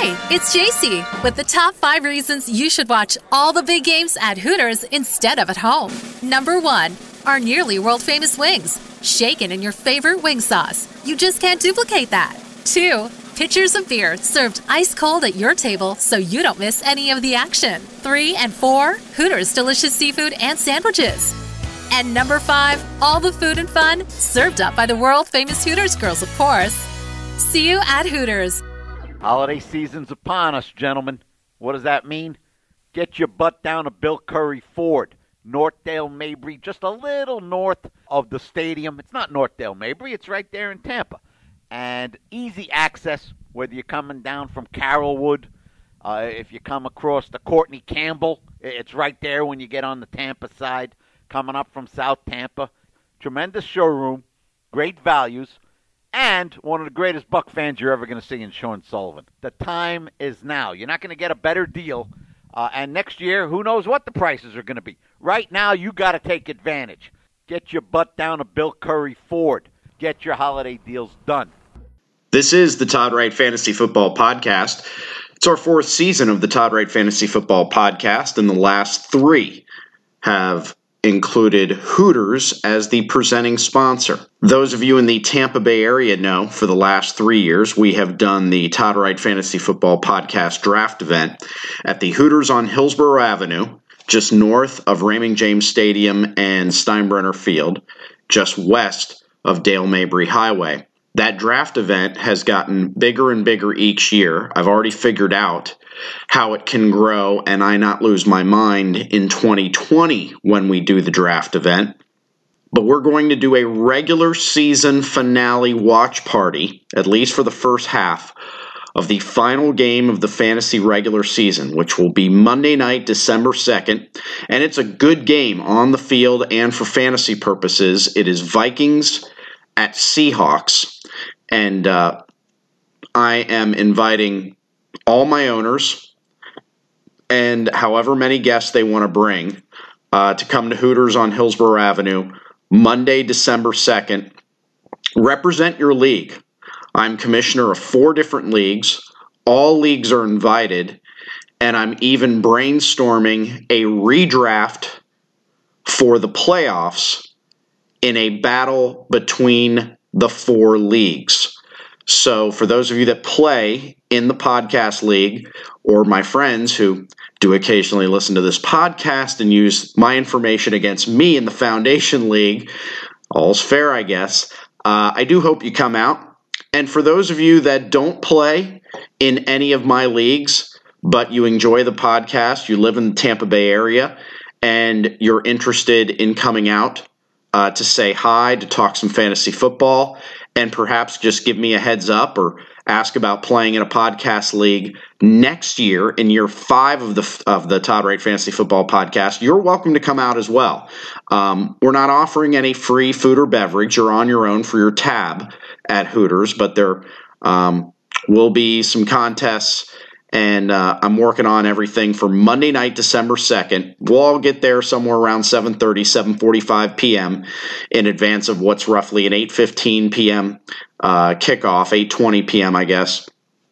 Hey, it's JC with the top 5 reasons you should watch all the big games at Hooters instead of at home. Number 1, our nearly world-famous wings, shaken in your favorite wing sauce. You just can't duplicate that. 2, pitchers of beer served ice cold at your table so you don't miss any of the action. 3 and 4, Hooters delicious seafood and sandwiches. And number 5, all the food and fun served up by the world-famous Hooters girls, of course. See you at Hooters. Holiday season's upon us, gentlemen. What does that mean? Get your butt down to Bill Curry Ford, Northdale Mabry, just a little north of the stadium. It's not Northdale Mabry, it's right there in Tampa. And easy access, whether you're coming down from Carrollwood, if you come across the Courtney Campbell, it's right there when you get on the Tampa side, coming up from South Tampa. Tremendous showroom, great values. And one of the greatest Buck fans you're ever going to see in Sean Sullivan. The time is now. You're not going to get a better deal. And next year, who knows what the prices are going to be. Right now, you got to take advantage. Get your butt down to Bill Curry Ford. Get your holiday deals done. This is the Todd Wright Fantasy Football Podcast. It's our 4th season of the Todd Wright Fantasy Football Podcast, and the last 3 have included Hooters as the presenting sponsor. Those of you in the Tampa Bay area know for the last 3 years we have done the Todd Wright Fantasy Football Podcast draft event at the Hooters on Hillsborough Avenue, just north of Raymond James Stadium and Steinbrenner Field, just west of Dale Mabry Highway. That draft event has gotten bigger and bigger each year. I've already figured out how it can grow and I not lose my mind in 2020 when we do the draft event. But we're going to do a regular season finale watch party, at least for the first half, of the final game of the fantasy regular season, which will be Monday night, December 2nd. And it's a good game on the field and for fantasy purposes. It is Vikings at Seahawks. And I am inviting all my owners and however many guests they want to bring to come to Hooters on Hillsborough Avenue Monday, December 2nd. Represent your league. I'm commissioner of 4 different leagues. All leagues are invited, and I'm even brainstorming a redraft for the playoffs in a battle between the 4 leagues. So for those of you that play in the podcast league, or my friends who do occasionally listen to this podcast and use my information against me in the Foundation League, all's fair, I guess. I do hope you come out. And for those of you that don't play in any of my leagues, but you enjoy the podcast, you live in the Tampa Bay area, and you're interested in coming out to say hi, to talk some fantasy football, and perhaps just give me a heads up or ask about playing in a podcast league next year in year 5 of the Todd Wright Fantasy Football Podcast, you're welcome to come out as well. We're not offering any free food or beverage. You're on your own for your tab at Hooters, but there will be some contests. And I'm working on everything for Monday night, December 2nd. We'll all get there somewhere around 7:30, 7:45 p.m. in advance of what's roughly an 8:15 p.m. Kickoff, 8:20 p.m., I guess,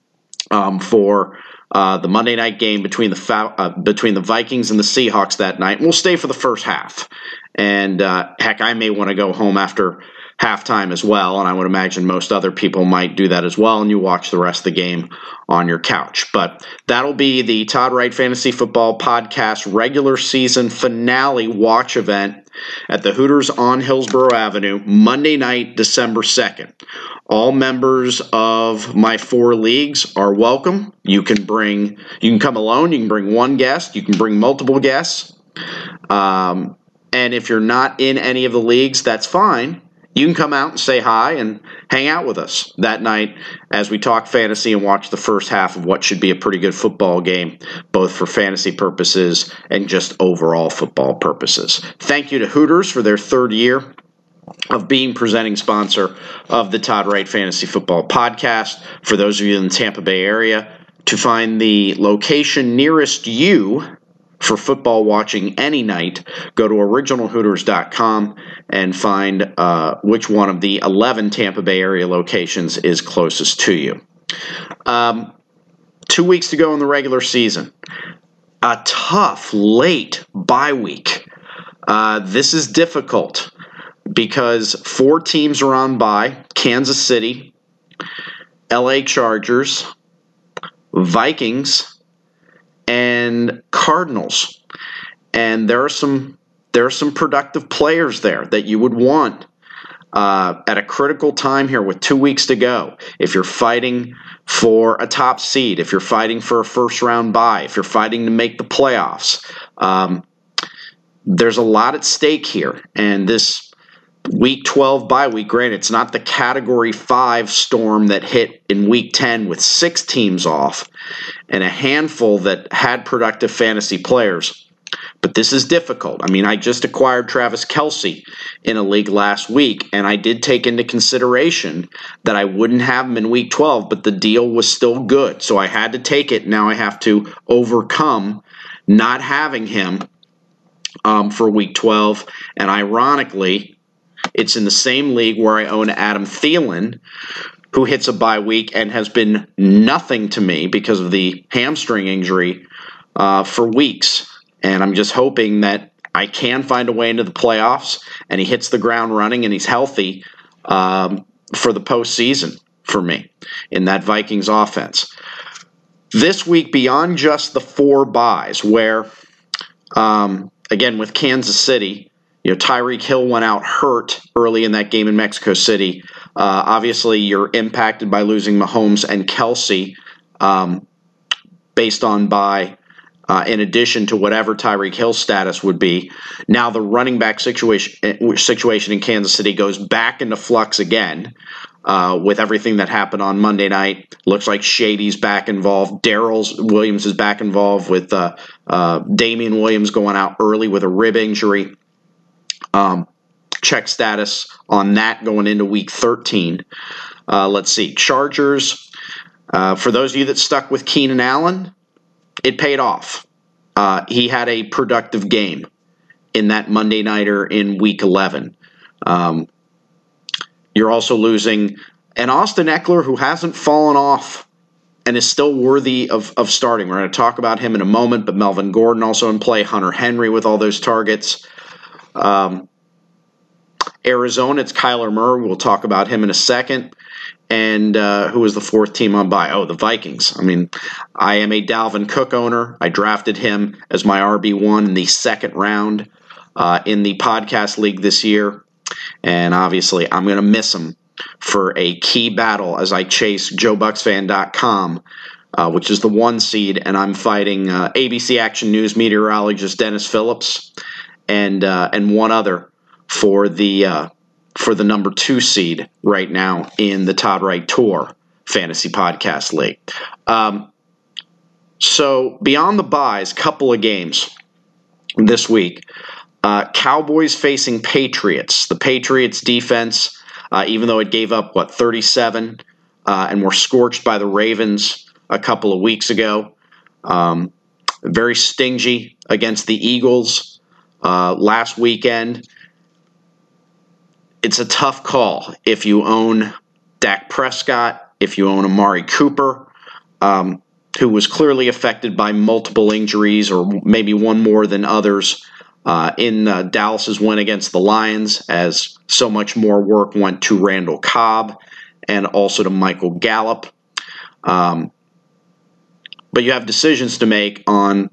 for the Monday night game between the Vikings and the Seahawks that night. And we'll stay for the first half. And heck, I may want to go home after halftime as well, and I would imagine most other people might do that as well, and you watch the rest of the game on your couch. But that'll be the Todd Wright Fantasy Football Podcast regular season finale watch event at the Hooters on Hillsborough Avenue, Monday night, December 2nd. All members of my 4 leagues are welcome. You can come alone, you can bring one guest, you can bring multiple guests. And if you're not in any of the leagues, that's fine. You can come out and say hi and hang out with us that night as we talk fantasy and watch the first half of what should be a pretty good football game, both for fantasy purposes and just overall football purposes. Thank you to Hooters for their 3rd year of being presenting sponsor of the Todd Wright Fantasy Football Podcast. For those of you in the Tampa Bay area, to find the location nearest you for football watching any night, go to originalhooters.com and find which one of the 11 Tampa Bay area locations is closest to you. 2 weeks to go in the regular season. A tough, late bye week. This is difficult because 4 teams are on bye: Kansas City, LA Chargers, Vikings, and Cardinals. And there are some productive players there that you would want at a critical time here with 2 weeks to go. If you're fighting for a top seed, if you're fighting for a first-round bye, if you're fighting to make the playoffs, there's a lot at stake here. And this Week 12 bye week, granted, it's not the Category 5 storm that hit in Week 10 with 6 teams off and a handful that had productive fantasy players. But this is difficult. I mean, I just acquired Travis Kelce in a league last week, and I did take into consideration that I wouldn't have him in Week 12, but the deal was still good. So I had to take it. Now I have to overcome not having him for Week 12. And ironically, it's in the same league where I own Adam Thielen, who hits a bye week and has been nothing to me because of the hamstring injury for weeks. And I'm just hoping that I can find a way into the playoffs and he hits the ground running and he's healthy for the postseason for me in that Vikings offense. This week, beyond just the 4 byes, where, again, with Kansas City, Tyreek Hill went out hurt early in that game in Mexico City. Obviously, you're impacted by losing Mahomes and Kelce based on bye, in addition to whatever Tyreek Hill's status would be. Now the running back situation in Kansas City goes back into flux again with everything that happened on Monday night. Looks like Shady's back involved. Darrell Williams is back involved with Damian Williams going out early with a rib injury. Check status on that going into Week 13. Let's see. Chargers, for those of you that stuck with Keenan Allen, it paid off. He had a productive game in that Monday nighter in Week 11. You're also losing an Austin Eckler who hasn't fallen off and is still worthy of starting. We're going to talk about him in a moment, but Melvin Gordon also in play, Hunter Henry with all those targets. Arizona, it's Kyler Murray. We'll talk about him in a second. And who was the 4th team on bye? Oh, the Vikings. I mean, I am a Dalvin Cook owner. I drafted him as my RB1 in the 2nd round in the podcast league this year. And obviously, I'm going to miss him for a key battle as I chase JoeBucksFan.com, which is the 1 seed, and I'm fighting ABC Action News meteorologist Dennis Phillips and one other for the number 2 seed right now in the Todd Wright Tour Fantasy Podcast League. So beyond the byes, couple of games this week. Cowboys facing Patriots. The Patriots defense, even though it gave up, 37 and were scorched by the Ravens a couple of weeks ago. Very stingy against the Eagles last weekend. It's a tough call if you own Dak Prescott, if you own Amari Cooper, who was clearly affected by multiple injuries or maybe one more than others in Dallas's win against the Lions, as so much more work went to Randall Cobb and also to Michael Gallup. But you have decisions to make on,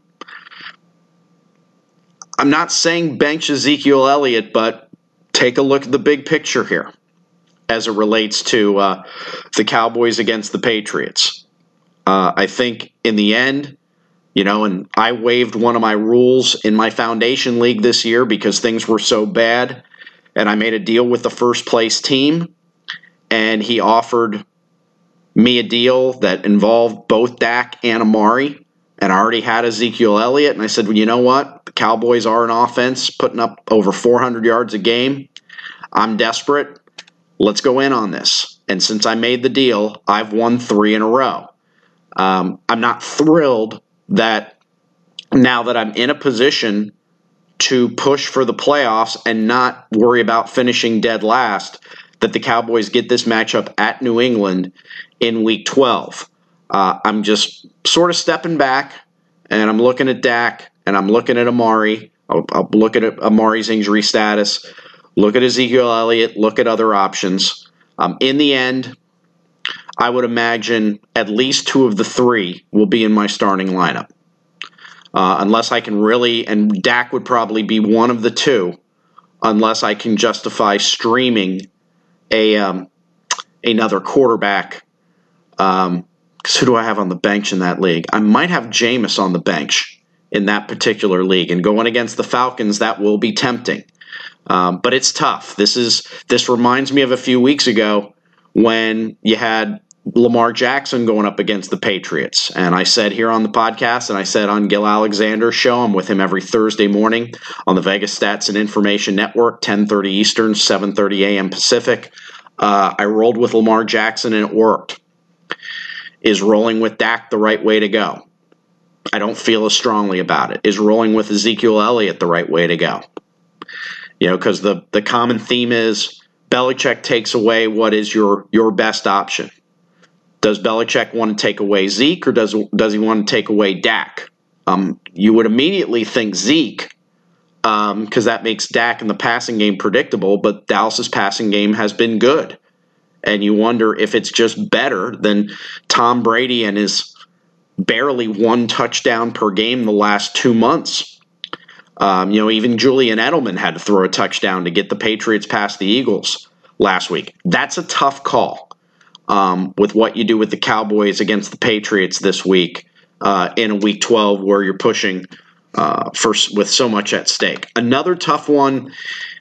I'm not saying bench Ezekiel Elliott, but take a look at the big picture here as it relates to the Cowboys against the Patriots. I think in the end, and I waived one of my rules in my foundation league this year because things were so bad, and I made a deal with the first place team, and he offered me a deal that involved both Dak and Amari, and I already had Ezekiel Elliott, and I said, well, you know what? The Cowboys are an offense putting up over 400 yards a game. I'm desperate. Let's go in on this. And since I made the deal, I've won 3 in a row. I'm not thrilled that now that I'm in a position to push for the playoffs and not worry about finishing dead last, that the Cowboys get this matchup at New England in Week 12. I'm just sort of stepping back, and I'm looking at Dak, and I'm looking at Amari. I'll look at Amari's injury status, look at Ezekiel Elliott, look at other options. In the end, I would imagine at least 2 of the 3 will be in my starting lineup. Unless I can really, and Dak would probably be one of the 2, unless I can justify streaming another quarterback. Because who do I have on the bench in that league? I might have Jameis on the bench in that particular league. And going against the Falcons, that will be tempting. But it's tough. This reminds me of a few weeks ago when you had Lamar Jackson going up against the Patriots. And I said here on the podcast, and I said on Gil Alexander's show, I'm with him every Thursday morning on the Vegas Stats and Information Network, 10:30 Eastern, 7:30 a.m. Pacific. I rolled with Lamar Jackson, and it worked. Is rolling with Dak the right way to go? I don't feel as strongly about it. Is rolling with Ezekiel Elliott the right way to go? Because the common theme is Belichick takes away what is your best option. Does Belichick want to take away Zeke, or does he want to take away Dak? You would immediately think Zeke, because that makes Dak in the passing game predictable, but Dallas's passing game has been good. And you wonder if it's just better than Tom Brady and his barely 1 touchdown per game the last 2 months. Even Julian Edelman had to throw a touchdown to get the Patriots past the Eagles last week. That's a tough call with what you do with the Cowboys against the Patriots this week in a Week 12 where you're pushing with so much at stake. Another tough one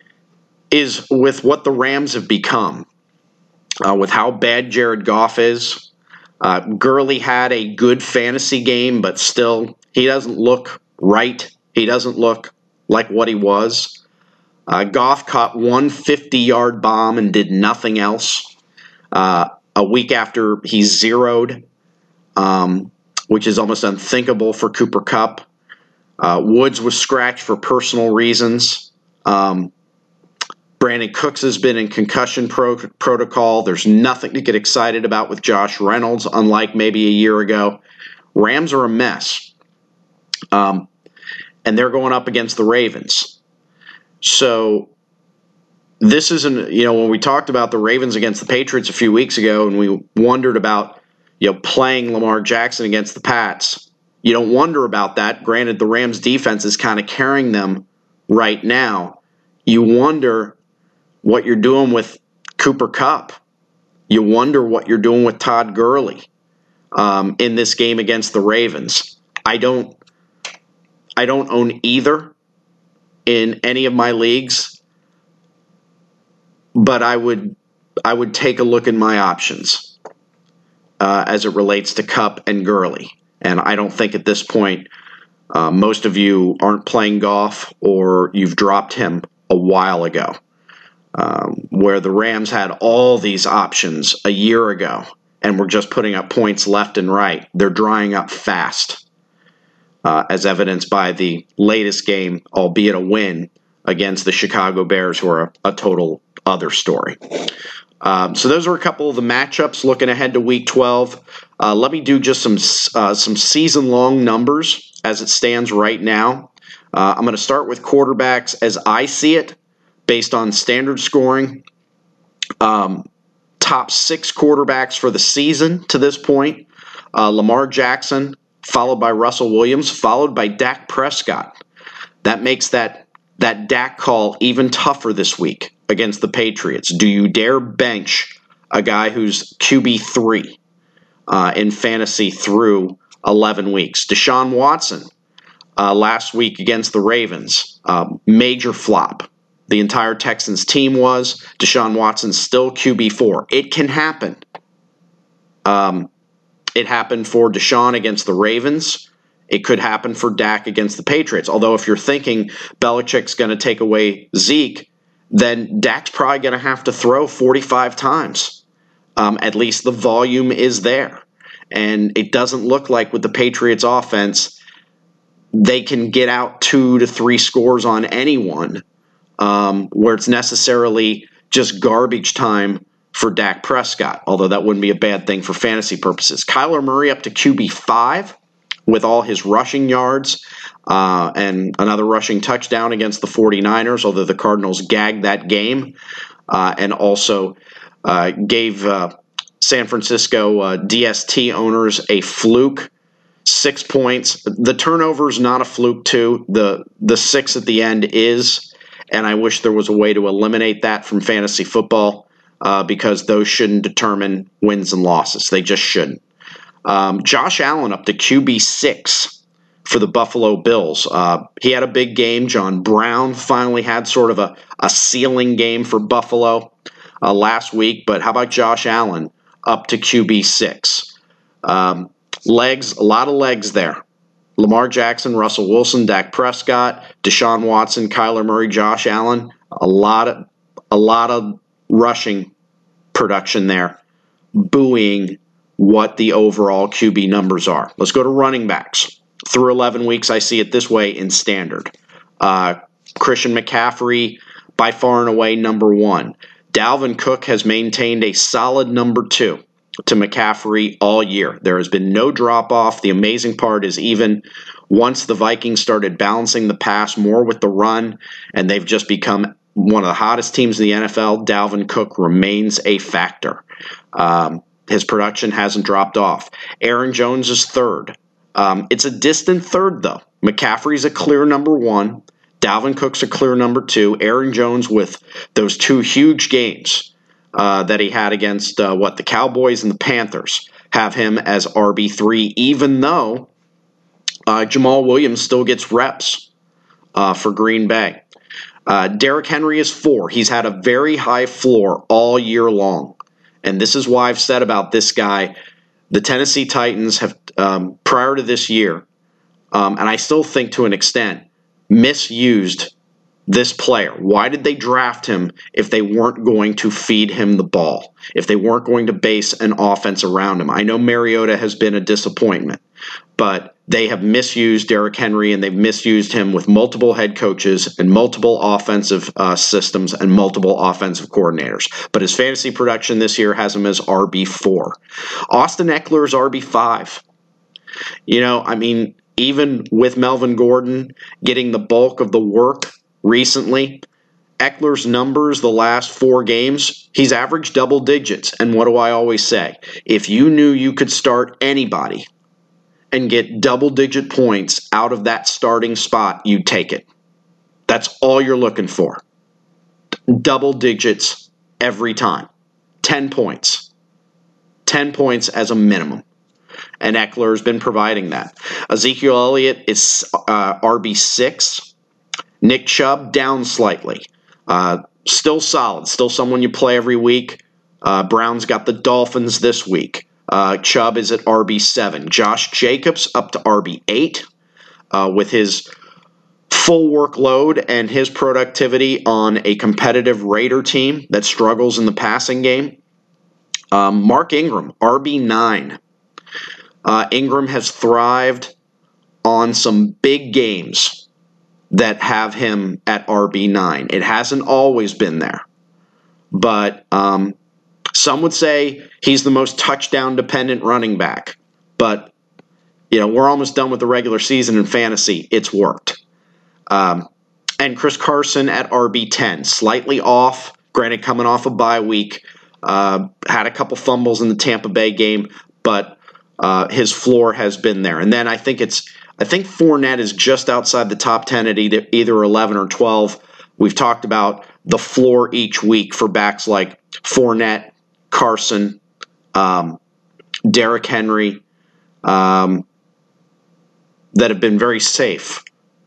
is with what the Rams have become. With how bad Jared Goff is. Gurley had a good fantasy game, but still, he doesn't look right. He doesn't look like what he was. Goff caught one 50-yard bomb and did nothing else. A week after he zeroed, which is almost unthinkable for Cooper Kupp. Woods was scratched for personal reasons. Brandon Cooks has been in concussion protocol. There's nothing to get excited about with Josh Reynolds, unlike maybe a year ago. Rams are a mess. And they're going up against the Ravens. So this isn't, when we talked about the Ravens against the Patriots a few weeks ago and we wondered about, playing Lamar Jackson against the Pats, you don't wonder about that. Granted, the Rams defense is kind of carrying them right now. You wonder what you're doing with Cooper Kupp. You wonder what you're doing with Todd Gurley in this game against the Ravens. I don't own either in any of my leagues, but I would take a look at my options as it relates to Kupp and Gurley. And I don't think at this point most of you aren't playing Goff or you've dropped him a while ago. Where the Rams had all these options a year ago and were just putting up points left and right. They're drying up fast, as evidenced by the latest game, albeit a win, against the Chicago Bears, who are a total other story. So those are a couple of the matchups looking ahead to Week 12. Let me do just some season-long numbers as it stands right now. I'm going to start with quarterbacks as I see it, based on standard scoring. Top 6 quarterbacks for the season to this point. Lamar Jackson, followed by Russell Williams, followed by Dak Prescott. That makes that Dak call even tougher this week against the Patriots. Do you dare bench a guy who's QB3 in fantasy through 11 weeks? Deshaun Watson, last week against the Ravens, major flop. The entire Texans team was. Deshaun Watson still QB4. It can happen. It happened for Deshaun against the Ravens. It could happen for Dak against the Patriots. Although if you're thinking Belichick's going to take away Zeke, then Dak's probably going to have to throw 45 times. At least the volume is there. And it doesn't look like with the Patriots offense, they can get out 2 to 3 scores on anyone. Where it's necessarily just garbage time for Dak Prescott, although that wouldn't be a bad thing for fantasy purposes. Kyler Murray up to QB5 with all his rushing yards and another rushing touchdown against the 49ers, although the Cardinals gagged that game and also gave San Francisco DST owners a fluke. 6 points. The turnover's not a fluke, too. The 6 at the end is, and I wish there was a way to eliminate that from fantasy football because those shouldn't determine wins and losses. They just shouldn't. Josh Allen up to QB6 for the Buffalo Bills. He had a big game. John Brown finally had sort of a ceiling game for Buffalo last week, but how about Josh Allen up to QB6? Legs, a lot of legs there. Lamar Jackson, Russell Wilson, Dak Prescott, Deshaun Watson, Kyler Murray, Josh Allen. A lot of rushing production there, buoying what the overall QB numbers are. Let's go to running backs. Through 11 weeks, I see it this way in standard. Christian McCaffrey, by far and away, number 1. Dalvin Cook has maintained a solid number 2 to McCaffrey all year. There has been no drop-off. The amazing part is even once the Vikings started balancing the pass more with the run, and they've just become one of the hottest teams in the NFL, Dalvin Cook remains a factor. His production hasn't dropped off. Aaron Jones is third. It's a distant third, though. McCaffrey's a clear number 1. Dalvin Cook's a clear number 2. Aaron Jones with those 2 huge games that he had against the Cowboys and the Panthers have him as RB3, even though Jamal Williams still gets reps for Green Bay. Derrick Henry is 4. He's had a very high floor all year long. And this is why I've said about this guy, the Tennessee Titans have, prior to this year, and I still think to an extent, misused this player. Why did they draft him if they weren't going to feed him the ball, if they weren't going to base an offense around him? I know Mariota has been a disappointment, but they have misused Derrick Henry, and they've misused him with multiple head coaches and multiple offensive systems and multiple offensive coordinators. But his fantasy production this year has him as RB4. Austin Eckler is RB5. Even with Melvin Gordon getting the bulk of the work recently, Eckler's numbers the last 4 games, he's averaged double digits. And what do I always say? If you knew you could start anybody and get double-digit points out of that starting spot, you'd take it. That's all you're looking for. Double digits every time. 10 points. 10 points as a minimum. And Eckler has been providing that. Ezekiel Elliott is RB6. Nick Chubb down slightly. Still solid. Still someone you play every week. Brown's got the Dolphins this week. Chubb is at RB7. Josh Jacobs up to RB8 with his full workload and his productivity on a competitive Raider team that struggles in the passing game. Mark Ingram, RB9. Ingram has thrived on some big games that have him at RB9. It hasn't always been there. But some would say he's the most touchdown-dependent running back. But, we're almost done with the regular season in fantasy. It's worked. And Chris Carson at RB10. Slightly off, granted coming off a bye week. Had a couple fumbles in the Tampa Bay game, but his floor has been there. And then I think Fournette is just outside the top 10 at either 11 or 12. We've talked about the floor each week for backs like Fournette, Carson, Derrick Henry, that have been very safe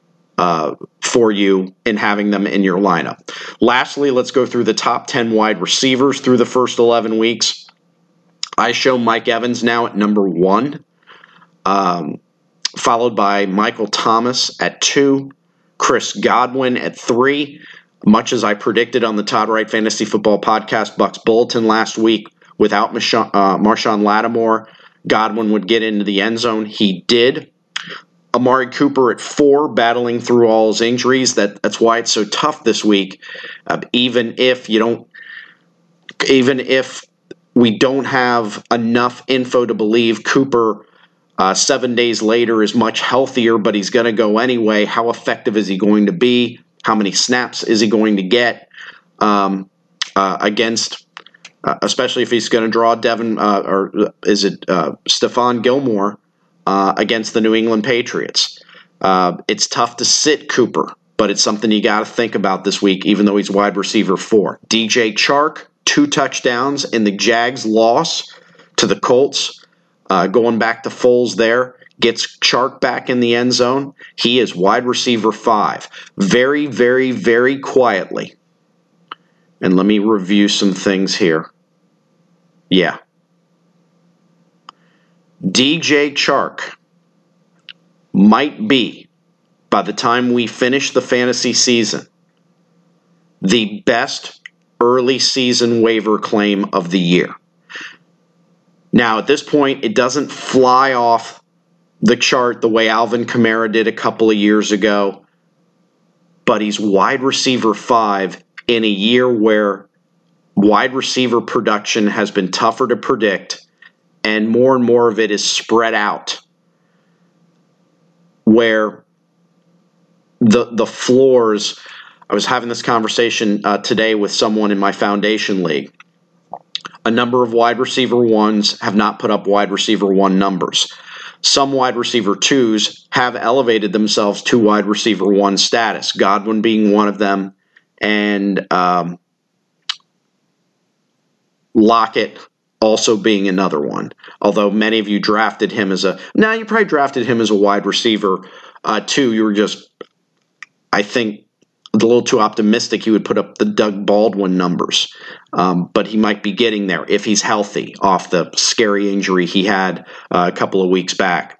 for you in having them in your lineup. Lastly, let's go through the top 10 wide receivers through the first 11 weeks. I show Mike Evans now at number 1, followed by Michael Thomas at 2, Chris Godwin at 3. Much as I predicted on the Todd Wright Fantasy Football Podcast Bucks Bulletin last week, without Marshawn Lattimore, Godwin would get into the end zone. He did. Amari Cooper at 4, battling through all his injuries. That's why it's so tough this week. Even if you don't even if we don't have enough info to believe Cooper 7 days later is much healthier, but he's going to go anyway, how effective is he going to be? How many snaps is he going to get against, especially if he's going to draw Stephon Gilmore against the New England Patriots? It's tough to sit Cooper, but it's something you got to think about this week, even though he's wide receiver 4. DJ Chark, 2 touchdowns in the Jags' loss to the Colts. Going back to Foles there, gets Chark back in the end zone. He is wide receiver 5. Very, very, very quietly. And let me review some things here. Yeah. DJ Chark might be, by the time we finish the fantasy season, the best early season waiver claim of the year. Now, at this point, it doesn't fly off the chart the way Alvin Kamara did a couple of years ago, but he's wide receiver 5 in a year where wide receiver production has been tougher to predict, and more of it is spread out, where the floors. I was having this conversation today with someone in my foundation league. A number of wide receiver 1s have not put up wide receiver 1 numbers. Some wide receiver 2s have elevated themselves to wide receiver 1 status, Godwin being one of them, and Lockett also being another one. Although many of you drafted him as you probably drafted him as a wide receiver 2. You were just, I think, a little too optimistic he would put up the Doug Baldwin numbers. But he might be getting there if he's healthy off the scary injury he had a couple of weeks back.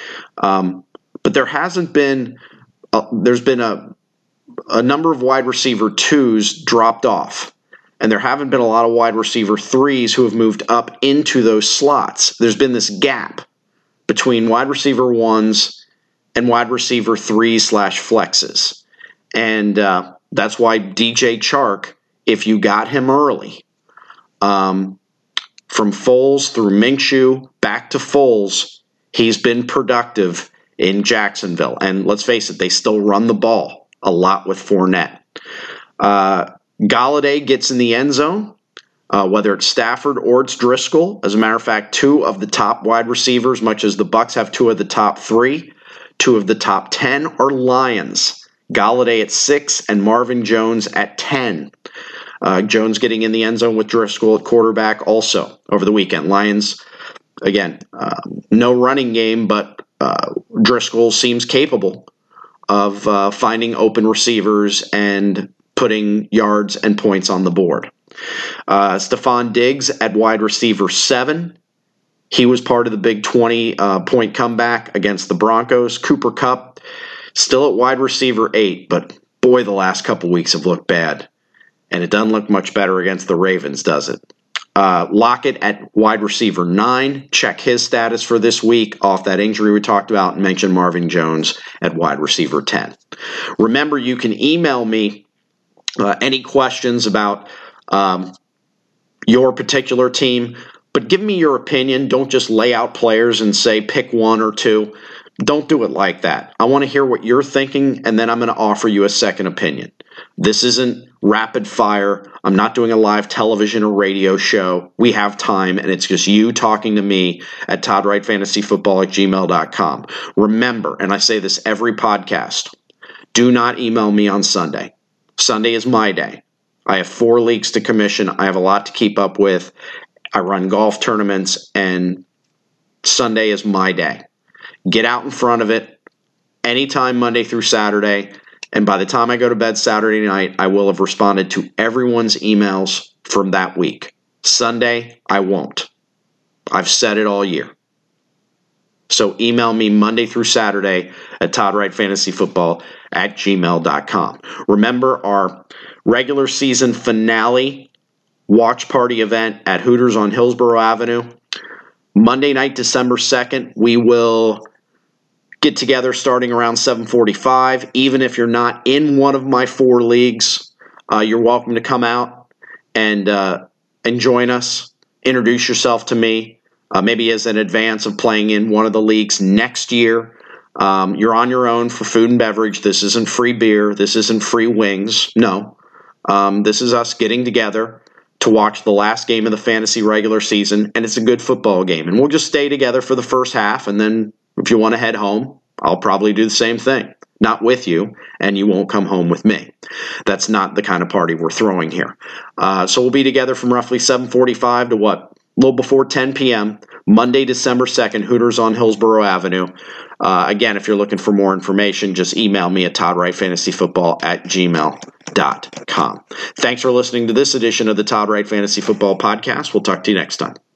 But there hasn't been there's been a number of wide receiver 2s dropped off. And there haven't been a lot of wide receiver 3s who have moved up into those slots. There's been this gap between wide receiver 1s and wide receiver 3/flexes. And that's why DJ Chark, if you got him early, from Foles through Minshew back to Foles, he's been productive in Jacksonville. And let's face it, they still run the ball a lot with Fournette. Golladay gets in the end zone, whether it's Stafford or it's Driscoll. As a matter of fact, 2 of the top wide receivers, much as the Bucs have 2 of the top 3, 2 of the top 10 are Lions. Golladay at 6 and Marvin Jones at 10. Jones getting in the end zone with Driscoll at quarterback also over the weekend. Lions, again, no running game, but Driscoll seems capable of finding open receivers and putting yards and points on the board. Stephon Diggs at wide receiver 7. He was part of the big 20-point comeback against the Broncos. Cooper Kupp still at wide receiver 8, but boy, the last couple weeks have looked bad. And it doesn't look much better against the Ravens, does it? Lockett at wide receiver 9. Check his status for this week off that injury we talked about, and mention Marvin Jones at wide receiver 10. Remember, you can email me any questions about your particular team, but give me your opinion. Don't just lay out players and say pick 1 or 2. Don't do it like that. I want to hear what you're thinking, and then I'm going to offer you a second opinion. This isn't rapid fire. I'm not doing a live television or radio show. We have time, and it's just you talking to me at toddwrightfantasyfootball@gmail.com. Remember, and I say this every podcast, do not email me on Sunday. Sunday is my day. I have 4 leagues to commission. I have a lot to keep up with. I run golf tournaments, and Sunday is my day. Get out in front of it anytime Monday through Saturday, and by the time I go to bed Saturday night, I will have responded to everyone's emails from that week. Sunday, I won't. I've said it all year. So email me Monday through Saturday at toddwrightfantasyfootball@gmail.com. Remember our regular season finale watch party event at Hooters on Hillsborough Avenue. Monday night, December 2nd, we will get together starting around 7:45. Even if you're not in one of my 4 leagues, you're welcome to come out and and join us. Introduce yourself to me, maybe as an advance of playing in one of the leagues next year. You're on your own for food and beverage. This isn't free beer. This isn't free wings. No. This is us getting together to watch the last game of the fantasy regular season, and it's a good football game. And we'll just stay together for the first half, and then if you want to head home, I'll probably do the same thing. Not with you, and you won't come home with me. That's not the kind of party we're throwing here. So we'll be together from roughly 7:45 to a little before 10 p.m., Monday, December 2nd, Hooters on Hillsborough Avenue. Again, if you're looking for more information, just email me at toddwrightfantasyfootball@gmail.com. Thanks for listening to this edition of the Todd Wright Fantasy Football Podcast. We'll talk to you next time.